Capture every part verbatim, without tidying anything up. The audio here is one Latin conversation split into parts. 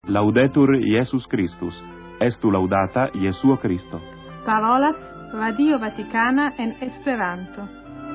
Laudetur Iesus Christus, estu laudata Jesuo Christo. Parolas Radio Vaticana en Esperanto.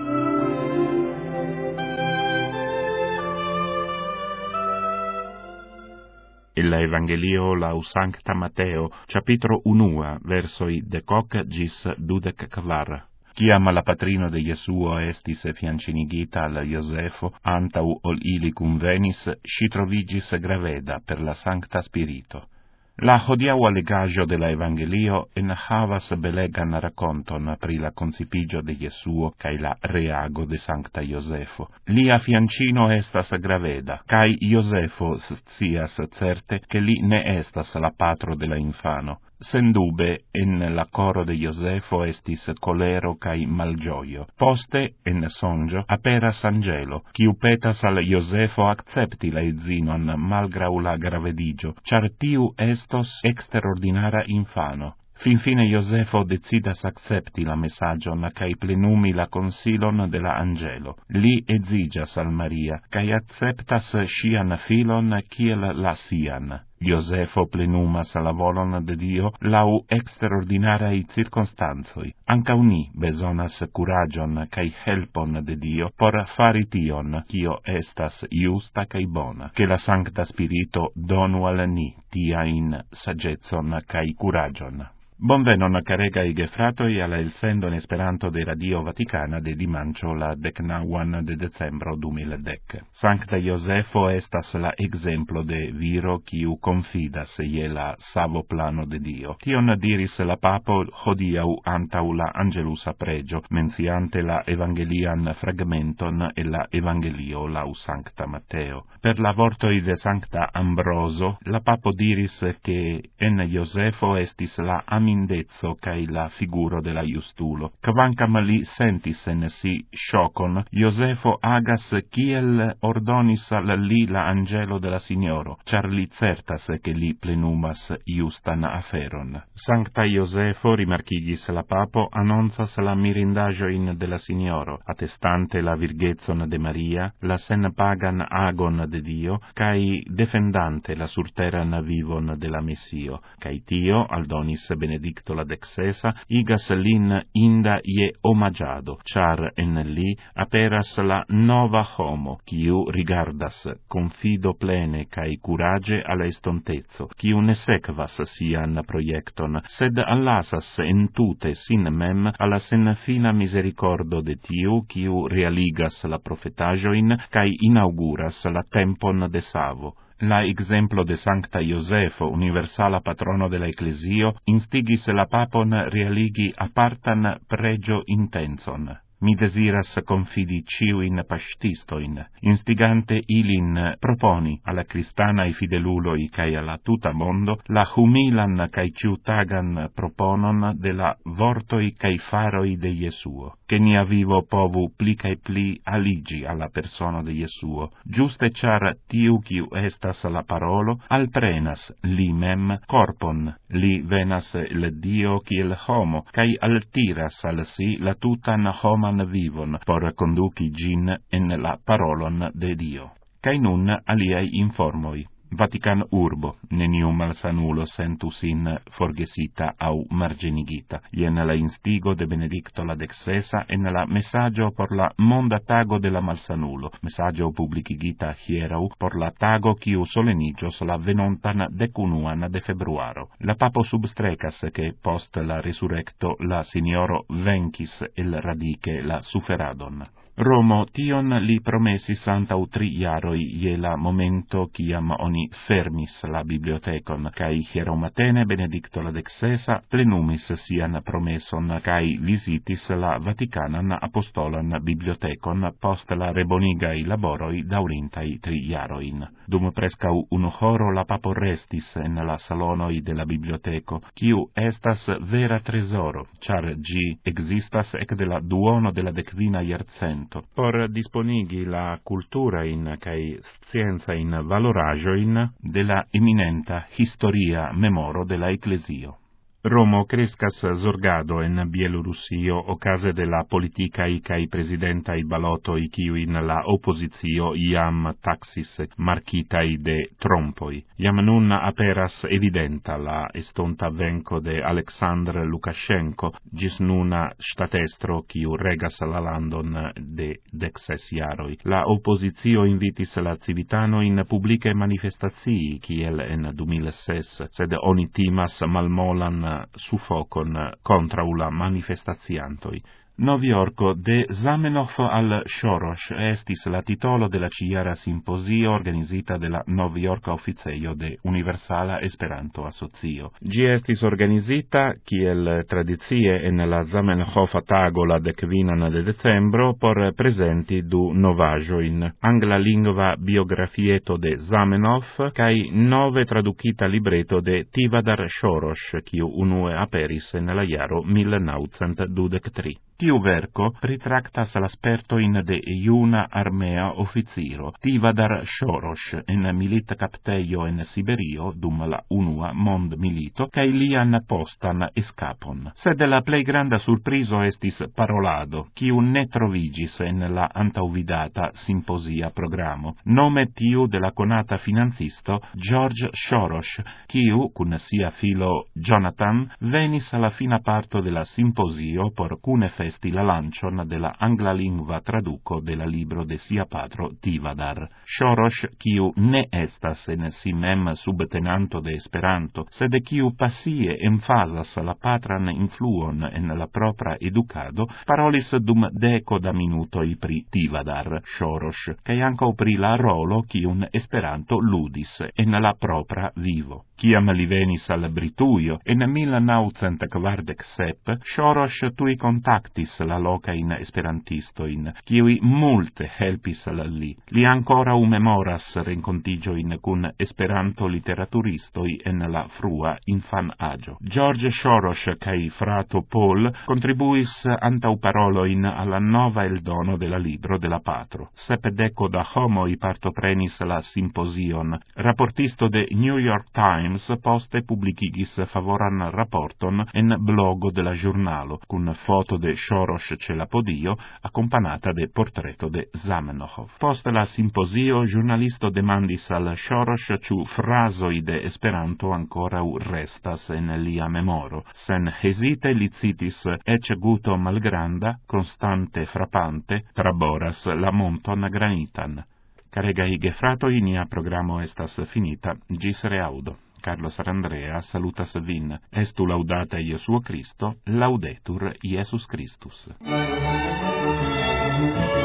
Il Evangelio lau Sancta Mateo, capitolo unua, versoi decoc gis dudec kvar. Ciam la patrino de Jesuo estis fiancinigita al Iosefo, antau ol ili convenis, si trovigis graveda per la Sancta Spirito. La hodiau allegaggio de la Evangelio en havas belegan raconton pri la concipigio de Jesuo cae la reago de Sancta Iosefo. Lia fiancino estas graveda, cae Iosefo scias certe che li ne estas la patro de la infano. Sendube, en la coro de Iosefo estis colero cae malgioio. Poste, en sonjo, aperas angelo, quiu petas al Iosefo accepti la edzinon malgrau la gravedigio, char tiu estos extraordinara infano. Fin fine Iosefo decidas accepti la messagion cae plenumi la consilon de la angelo. Li ezigas al Maria, cae acceptas sian filon kiel la sian. Iosefo plenumas la volon de Dio lau extraordinarai circonstanzoi. Ancau ni besonas curagion cae helpon de Dio por fari tion, cio estas justa cae bona. Che la Sancta Spirito donu al ni tia in sagetson cae curagion. Bonvenon caregai gefratoi alla il sendo in Esperanto de Radio Vaticana de dimancio la decnauan de decembro duemiladec. Sancta Iosefo estas la exemplo de viro quiu confidas ie la savo plano de Dio. Tion diris la papo hodiau antau la Angelusa pregio, menciante la Evangelian fragmenton e la Evangelio lau Sancta Mateo. Per la vortoi de Sancta Ambroso, la papo diris che en Iosefo estis la amindezzo cae la figuro de la justulo. Quancam li sentis en si shocon, Iosefo agas kiel ordonis al li la angelo de la Signoro, char li certas che li plenumas justan aferon. Sancta Iosefo, rimarchigis la papo, annonzas la mirindagioin de la Signoro, attestante la virghezzon de Maria, la sen pagan agon de Dio, cae defendante la surteran vivon de la Messio, cae tio, aldonis benedicto la dexesa, igas lin inda ie omagiado, char en li aperas la nova homo, quiu rigardas confido plene cae curage alla estontezzo, quiu ne sequas sian proiecton, sed allasas entute sin mem alla sen fina misericordo de tiu, quiu realigas la profetagioin, cae inauguras la tempon de savo. La exemplo de Sancta Iosefo, universala patrono de la Ecclesio, instigis la papon realigi apartan pregio intenson. Mi desiras confidi ciuin pastistoin, instigante ilin proponi alla cristanai fideluloi cae alla tuta mondo la humilan cae ciutagan proponon de la vortoi cae faroi de Jesuo, che nia vivo povu pli cae pli aligi alla persona de Jesuo, giuste char tiu quiu estas la parolo, alprenas li mem corpon, li venas le Dio kiel homo, cae altiras al si la tutan homan vivon, por conduci gin en la parolon de Dio. Cai nun aliai informoi. Vatican urbo, nenium malsanulo sentus in forgesita au margenigita, ien la instigo de Benedicto la dexesa en la messaggio por la monda tago de la malsanulo, messaggio publicigita hierau por la tago quiu solenigios la venontan decunuan de februaro. La papo substrecas che post la resurrecto la Signoro vencis el radice la suferadon. Romo tion li promesis antau tri jaroi je la momento ciam oni fermis la bibliotecon, cae hieraŭ matene Benedicto la dexesa plenumis sian promeson cae visitis la Vaticanan apostolan bibliotecon post la rebonigai laboroi daurintai tri jaroin. Dum prescau unu horo la papo restis en la salonoi de la biblioteco, quiu estas vera tresoro, char gi existas ec de la duono de la decvina jarcento, por disponigi la cultura in cae scienza in valoraggio in de la eminenta historia memoro de la Ecclesio. Romo crescas zorgado en Bielorusio ocase de la politicae cae presidentai balotoi quiuin la oppositio iam taxis marcitai de trompoi. Iam nun aperas evidenta la estonta venco de Alexandr Lukashenko, gis nuna statestro quiu regas la landon de dexes jaroi. La oppositio invitis la civitano in publicae manifestatii, kiel en du mil ses, sed oni timas malmolan suffocon contra la manifestatiantoi. Noviorco de Zamenhof al Soros estis la titolo de la ciara simposio organizita de la Noviorca Officeio de Universala Esperanto Asocio. Gi estis organizita, kiel tradizie en la Zamenhof tago la decvinan de decembro, por presenti du novajoin, angla lingua biografieto de Zamenhof, kai nove traducita libreto de Tivadar Soros, kiu unue aperis en la jaro mil naŭcent dudek tri. Tiu verco pritractas l'aspertoin de iuna armea officiro, Tivadar Soros, en milita capteio en Siberio dum la unua mond milito, cae lian postan escapon. Sed la plei granda surprizo estis parolado, quiu ne trovigis en la antauvidata simposia programo, nome tiu de la conata financisto George Soros, quiu, cun sia filo Jonathan, venis alla fina parto de la simposio por cune festi la lancion de la angla lingua traduco de la libro de sia patro Tivadar. Soros, quiu ne estas en si mem subtenanto de Esperanto, sed quiu passie emfasas la patran influon en la propra educado, parolis dum deco da minutoi pri Tivadar Soros, cae anco pri la rolo quiun Esperanto ludis en la propra vivo. Ciam li venis al Brituio, en mil naŭcent kvardek sep, Soros tui contactis la locain esperantistoin, kiui multe helpis al li. Li ancora u memoras rencontigioin cun Esperanto literaturistoi en la frua infan agio. George Soros cae frato Paul contribuis antau paroloin alla nova eldono de la libro de la patro. Sepdeco da homoi partoprenis la simposion. Rapportisto de New York Times poste publicigis favoran rapporton en blogo de la giornalo, cun foto de Soros ce la podio, accompagnata de portreto de Zamenhof. Post la simposio, giornalisto demandis al Soros ciu frasoi de Esperanto ancora u restas en lia memoro. Sen hesite li citis ecce guto malgranda, constante frappante, traboras la monton granitan. Caregai gefratoi, nia programo estas finita, gis reaudo. Carlos Arandrea salutas vin. Estu laudata Iesuo Christo, laudetur Iesus Christus.